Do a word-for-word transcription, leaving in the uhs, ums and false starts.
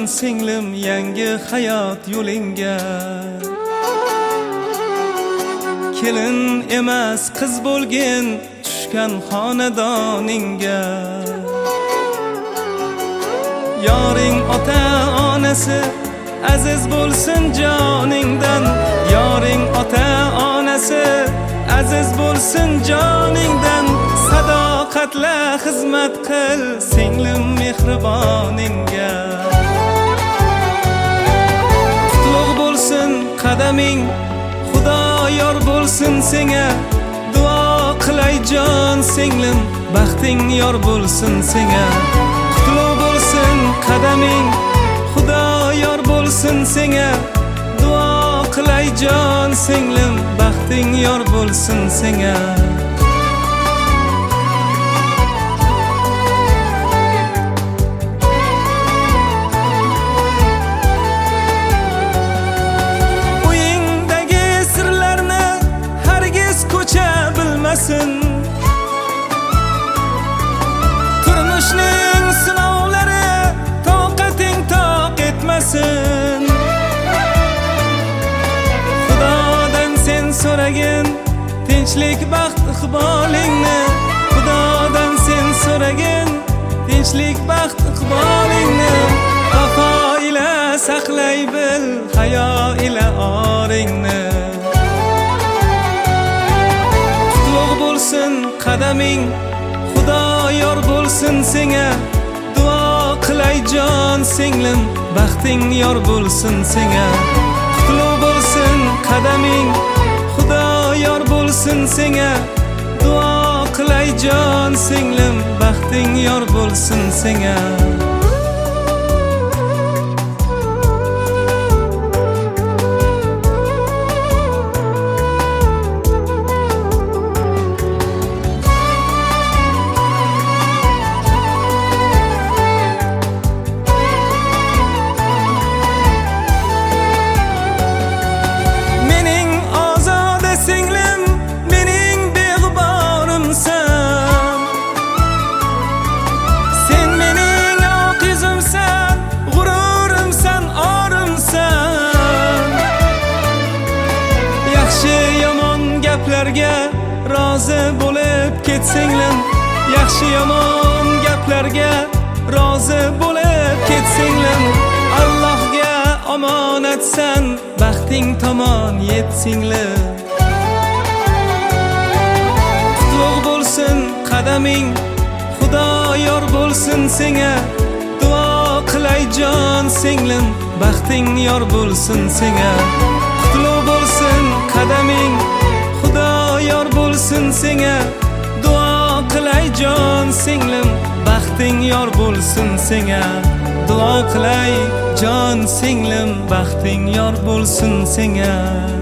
singlim yangi hayot yo'lingga. Kelin emas qiz bo'lgin tushgan xonadoningga. Yoring ota onasi aziz bo'lsin joningdan. Yoring ota onasi aziz bo'lsin joningdan. Sadoqatla xizmat qil singlim mehriboningga. Qutlug' bo'lsin qadaming, Xudo yor bo'lsin senga. Duo qilay jon singlim, baxting yor bo'lsin senga. Qutlug' bo'lsin qadaming, Xudo yor bo'lsin senga. Duo qilay jon singlim, baxting yor bo'lsin senga. Uyingdagi sirlarni hargiz ko'cha bilmasin. Turmushning sinovlari toqating toq etmasin. Xudodan sen so'ragin tinchlik baxt iqbolingni. Xudodan sen so'ragin tinchlik baxt iqbolingni. Vafo ila saqlay bil hayo ila oringni. Qutlug' bo'lsin qadaming, Xudo yor bo'lsin senga. Duo qilay jon singlim, baxting yor bo'lsin senga. Qutlug' bo'lsin qadaming, Xudo yor bo'lsin senga. Duo qilay jon singlim, baxting yor bo'lsin senga. Gaplarga rozi bo'lib ketsinglim. Yaxshi yomon gaplarga rozi bo'lib ketsinglim. Allohga omonatsan, baxting tomon yetsinglim. Qutlug' bo'lsin qadaming, Xudo yor bo'lsin senga. Duo qilay jon singlim, baxting yor bo'lsin senga. Qutlug' bo'lsin qadaming, Xudo yor bo'lsin senga. Duo qilay jon singlim, baxting yor bo'lsin senga. Duo qilay jon singlim, baxting yor bo'lsin senga.